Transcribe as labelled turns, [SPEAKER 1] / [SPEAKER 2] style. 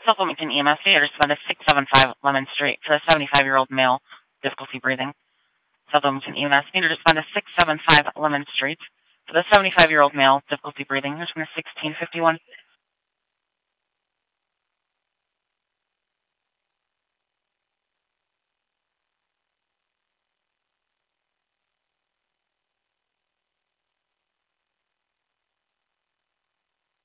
[SPEAKER 1] South Wilmington EMS, to respond to 675 Lemon Street for the 75-year-old male, difficulty breathing. South Wilmington EMS, to respond to 675 Lemon Street for the 75-year-old male, difficulty breathing. Respond to 1651.